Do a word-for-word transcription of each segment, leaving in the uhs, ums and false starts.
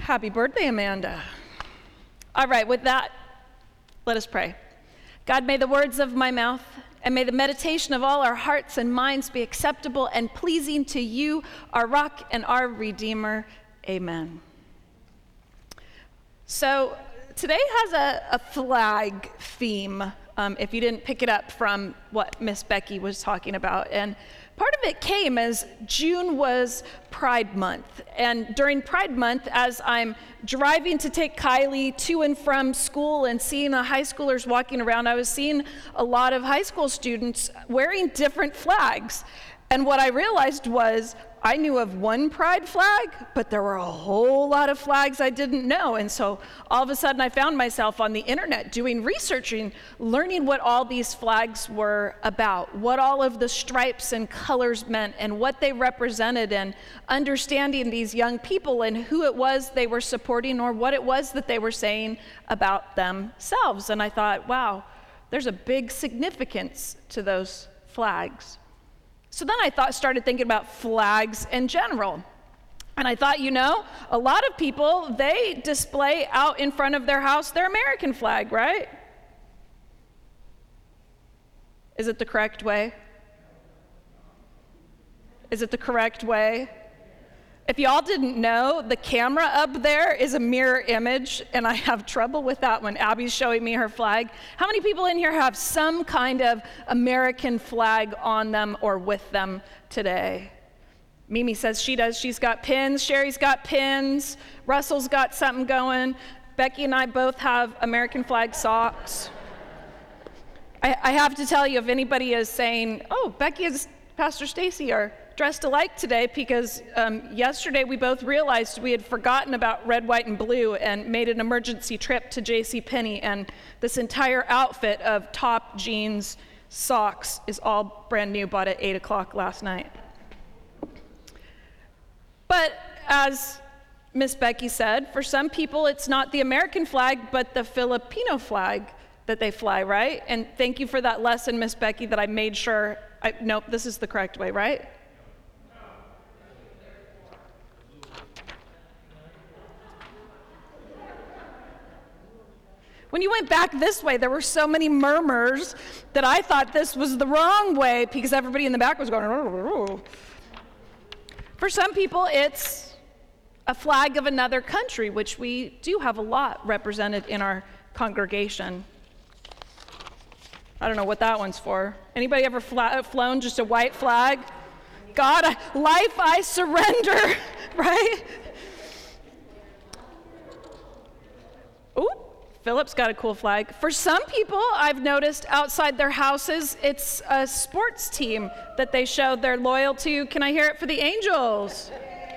Happy birthday, Amanda. All right, with that, let us pray. God, may the words of my mouth and may the meditation of all our hearts and minds be acceptable and pleasing to you, our rock and our redeemer. Amen. So today has a, a flag theme, um, if you didn't pick it up from what Miss Becky was talking about. And part of it came as June was Pride Month. And during Pride Month, as I'm driving to take Kylie to and from school and seeing the high schoolers walking around, I was seeing a lot of high school students wearing different flags. And what I realized was I knew of one pride flag, but there were a whole lot of flags I didn't know. And so all of a sudden I found myself on the internet doing researching, learning what all these flags were about, what all of the stripes and colors meant and what they represented, and understanding these young people and who it was they were supporting or what it was that they were saying about themselves. And I thought, wow, there's a big significance to those flags. So then I thought, started thinking about flags in general. And I thought, you know, a lot of people, they display out in front of their house their American flag, right? Is it the correct way? Is it the correct way? If y'all didn't know, the camera up there is a mirror image, and I have trouble with that when Abby's showing me her flag. How many people in here have some kind of American flag on them or with them today? Mimi says she does. She's got pins. Sherry's got pins. Russell's got something going. Becky and I both have American flag socks. I, I have to tell you, if anybody is saying, oh, Becky and Pastor Stacy are dressed alike today, because um, yesterday we both realized we had forgotten about red, white, and blue and made an emergency trip to JCPenney, and this entire outfit of top, jeans, socks is all brand new, bought at eight o'clock last night. But as Miss Becky said, for some people it's not the American flag, but the Filipino flag that they fly, right? And thank you for that lesson, Miss Becky, that I made sure, I, nope, this is the correct way, right? When you went back this way, there were so many murmurs that I thought this was the wrong way because everybody in the back was going, oh. For some people, it's a flag of another country, which we do have a lot represented in our congregation. I don't know what that one's for. Anybody ever fla- flown just a white flag? God, I, life I surrender, right? Ooh. Philip's got a cool flag. For some people, I've noticed outside their houses, it's a sports team that they show they're loyal to. Can I hear it for the Angels?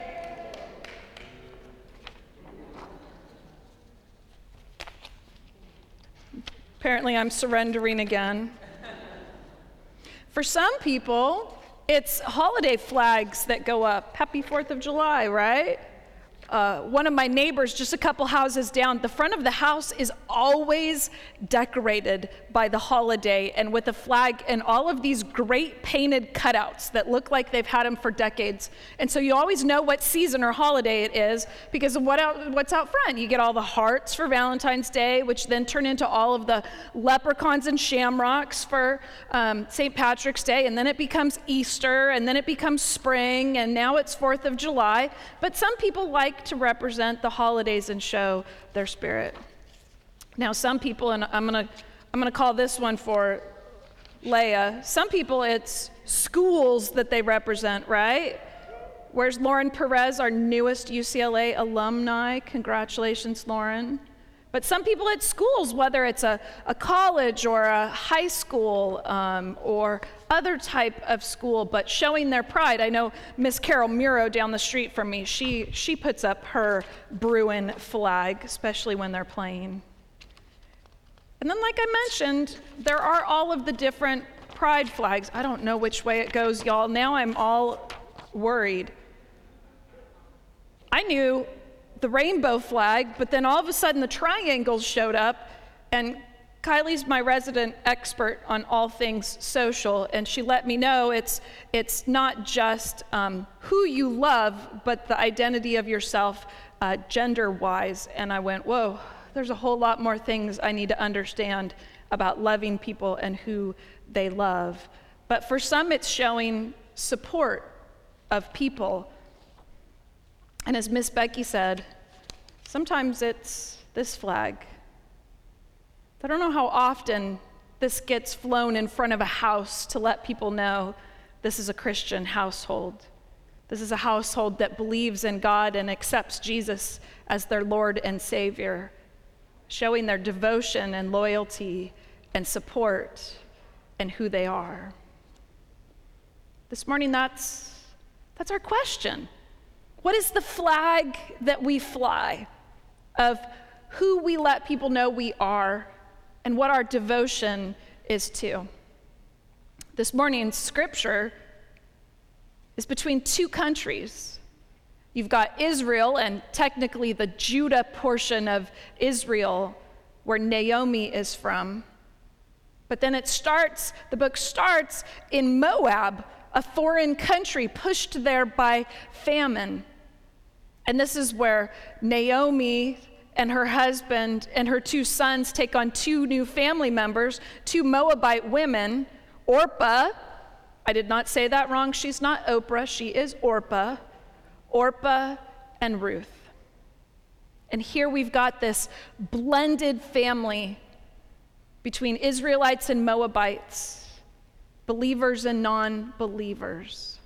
Apparently, I'm surrendering again. For some people, it's holiday flags that go up. Happy fourth of July, right? Uh, one of my neighbors, just a couple houses down, the front of the house is always decorated by the holiday and with a flag and all of these great painted cutouts that look like they've had them for decades. And so you always know what season or holiday it is because of what out, what's out front. You get all the hearts for Valentine's Day, which then turn into all of the leprechauns and shamrocks for um, Saint Patrick's Day, and then it becomes Easter, and then it becomes spring, and now it's fourth of July. But some people like to represent the holidays and show their spirit. Now, some people, and I'm gonna I'm gonna call this one for Leah, some people it's schools that they represent, right? Where's Lauren Perez, our newest U C L A alumni? Congratulations, Lauren. But some people at schools, whether it's a, a college or a high school um, or other type of school, but showing their pride. I know Miss Carol Muro down the street from me, she, she puts up her Bruin flag, especially when they're playing. And then, like I mentioned, there are all of the different pride flags. I don't know which way it goes, y'all. Now I'm all worried. I knew the rainbow flag, but then all of a sudden the triangles showed up, and Kylie's my resident expert on all things social, and she let me know it's it's not just um, who you love, but the identity of yourself uh, gender-wise. And I went, whoa, there's a whole lot more things I need to understand about loving people and who they love. But for some, it's showing support of people. And as Miss Becky said, sometimes it's this flag. I don't know how often this gets flown in front of a house to let people know this is a Christian household. This is a household that believes in God and accepts Jesus as their Lord and Savior, showing their devotion and loyalty and support and who they are. This morning, that's, that's our question. What is the flag that we fly of who we let people know we are and what our devotion is to? This morning's scripture is between two countries. You've got Israel, and technically the Judah portion of Israel, where Naomi is from. But then it starts, the book starts in Moab, a foreign country pushed there by famine. And this is where Naomi and her husband and her two sons take on two new family members, two Moabite women, Orpah. I did not say that wrong. She's not Oprah. She is Orpah. Orpah and Ruth. And here we've got this blended family between Israelites and Moabites, believers and non-believers.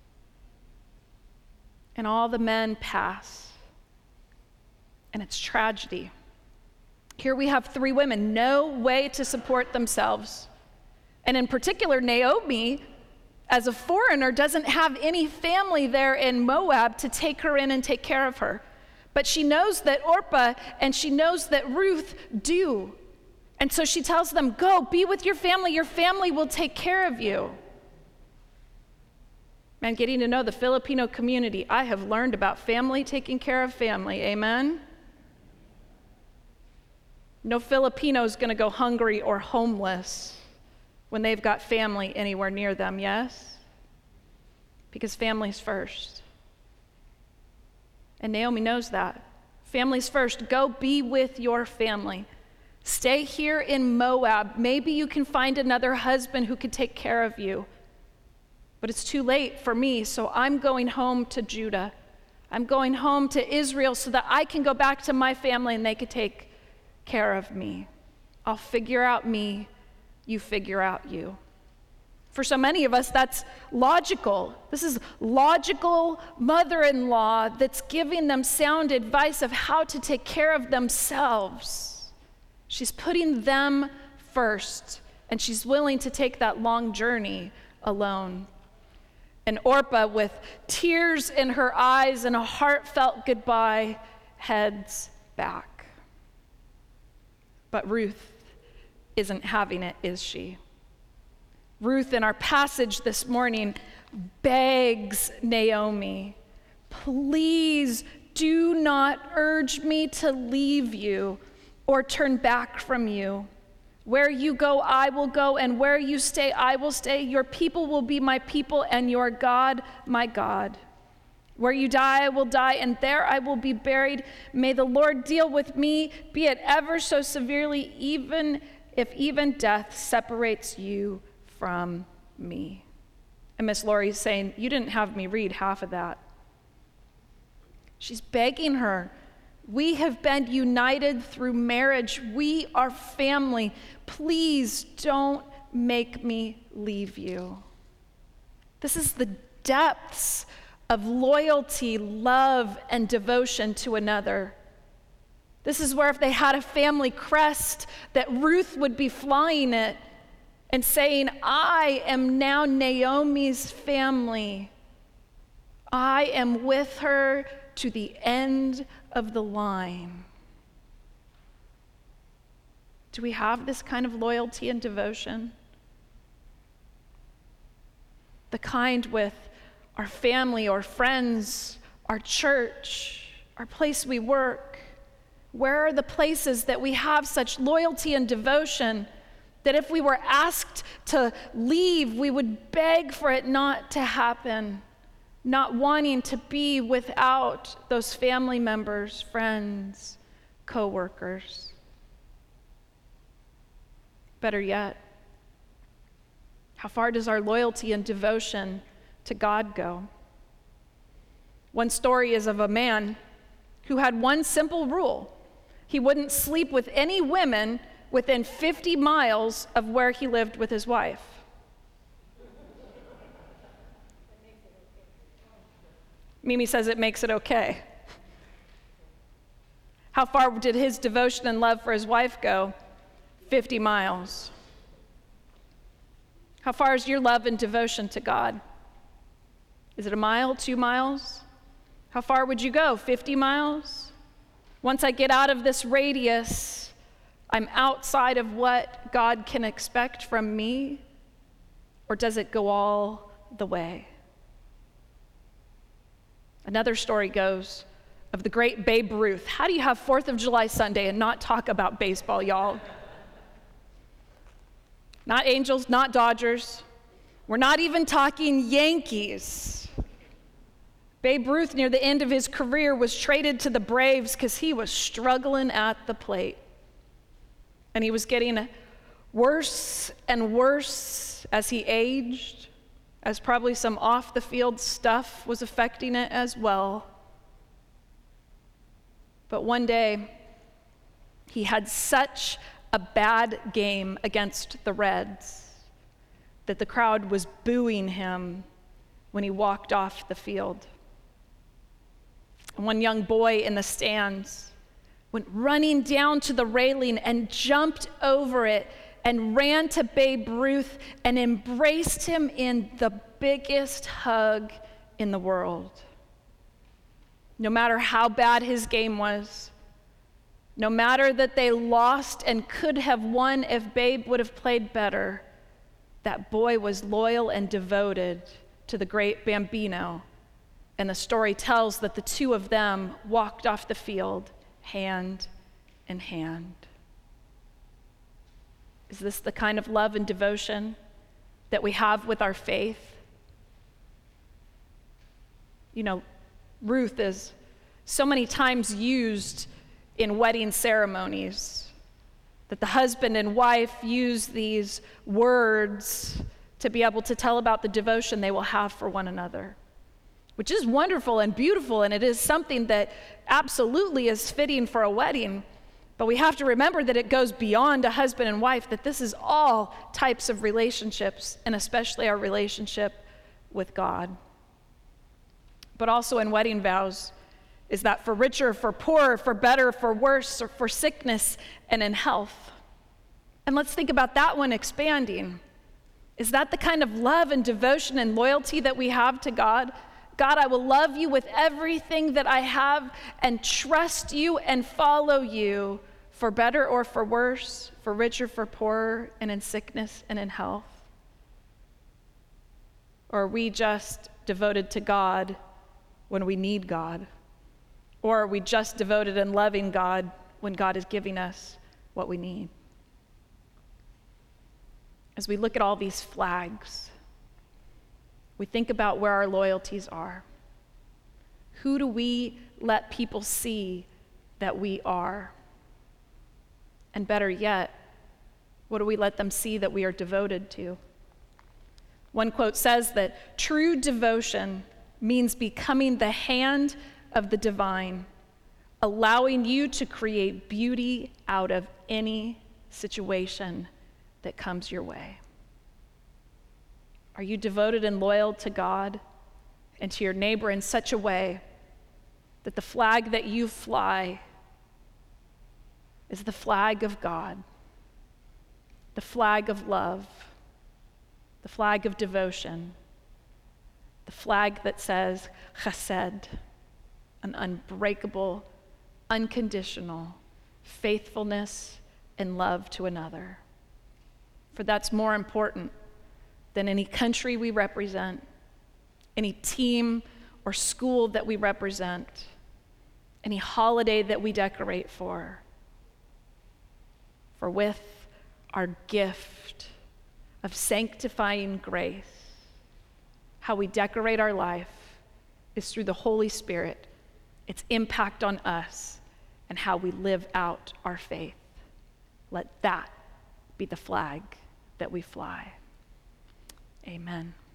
And all the men pass. And it's tragedy. Here we have three women, no way to support themselves. And in particular, Naomi, as a foreigner, doesn't have any family there in Moab to take her in and take care of her. But she knows that Orpah and she knows that Ruth do. And so she tells them, go, be with your family. Your family will take care of you. Man, getting to know the Filipino community, I have learned about family taking care of family. Amen? No Filipino's going to go hungry or homeless when they've got family anywhere near them, yes? Because family's first. And Naomi knows that. Family's first. Go be with your family. Stay here in Moab. Maybe you can find another husband who could take care of you. But it's too late for me, so I'm going home to Judah. I'm going home to Israel so that I can go back to my family and they could take care of me. I'll figure out me, you figure out you. For so many of us, that's logical. This is logical mother-in-law that's giving them sound advice of how to take care of themselves. She's putting them first, and she's willing to take that long journey alone. And Orpah, with tears in her eyes and a heartfelt goodbye, heads back. But Ruth isn't having it, is she? Ruth, in our passage this morning, begs Naomi, please do not urge me to leave you or turn back from you. Where you go, I will go, and where you stay, I will stay. Your people will be my people, and your God, my God. Where you die, I will die, and there I will be buried. May the Lord deal with me, be it ever so severely, even if even death separates you from me. And Miss Laurie's saying, you didn't have me read half of that. She's begging her. We have been united through marriage. We are family. Please don't make me leave you. This is the depths of loyalty, love, and devotion to another. This is where if they had a family crest, that Ruth would be flying it and saying, I am now Naomi's family. I am with her to the end of the line. Do we have this kind of loyalty and devotion? The kind with our family or friends, our church, our place we work, Where are the places that we have such loyalty and devotion that if we were asked to leave, we would beg for it not to happen, not wanting to be without those family members, friends, co-workers? Better yet, how far does our loyalty and devotion to God go? One story is of a man who had one simple rule. He wouldn't sleep with any women within fifty miles of where he lived with his wife. Mimi says it makes it okay. How far did his devotion and love for his wife go? fifty miles. How far is your love and devotion to God? Is it a mile, two miles? How far would you go? fifty miles? Once I get out of this radius, I'm outside of what God can expect from me? Or does it go all the way? Another story goes of the great Babe Ruth. How do you have fourth of July Sunday and not talk about baseball, y'all? Not Angels, not Dodgers. We're not even talking Yankees. Babe Ruth, near the end of his career, was traded to the Braves because he was struggling at the plate. And he was getting worse and worse as he aged, as probably some off-the-field stuff was affecting it as well. But one day, he had such a bad game against the Reds that the crowd was booing him when he walked off the field. And one young boy in the stands went running down to the railing and jumped over it and ran to Babe Ruth and embraced him in the biggest hug in the world. No matter how bad his game was, no matter that they lost and could have won if Babe would have played better, that boy was loyal and devoted to the great Bambino. And the story tells that the two of them walked off the field hand in hand. Is this the kind of love and devotion that we have with our faith? You know, Ruth is so many times used in wedding ceremonies, that the husband and wife use these words to be able to tell about the devotion they will have for one another, which is wonderful and beautiful, and it is something that absolutely is fitting for a wedding. But we have to remember that it goes beyond a husband and wife, that this is all types of relationships, and especially our relationship with God. But also in wedding vows, is that for richer, for poorer, for better, for worse, or for sickness and in health. And let's think about that one expanding. Is that the kind of love and devotion and loyalty that we have to God? God, I will love you with everything that I have and trust you and follow you for better or for worse, for richer, for poorer, and in sickness and in health. Or are we just devoted to God when we need God? Or are we just devoted and loving God when God is giving us what we need? As we look at all these flags, we think about where our loyalties are. Who do we let people see that we are? And better yet, what do we let them see that we are devoted to? One quote says that true devotion means becoming the hand of the divine, allowing you to create beauty out of any situation that comes your way. Are you devoted and loyal to God and to your neighbor in such a way that the flag that you fly is the flag of God, the flag of love, the flag of devotion, the flag that says chesed, an unbreakable, unconditional faithfulness and love to another? For that's more important than any country we represent, any team or school that we represent, any holiday that we decorate for. For with our gift of sanctifying grace, how we decorate our life is through the Holy Spirit, its impact on us, and how we live out our faith. Let that be the flag that we fly. Amen.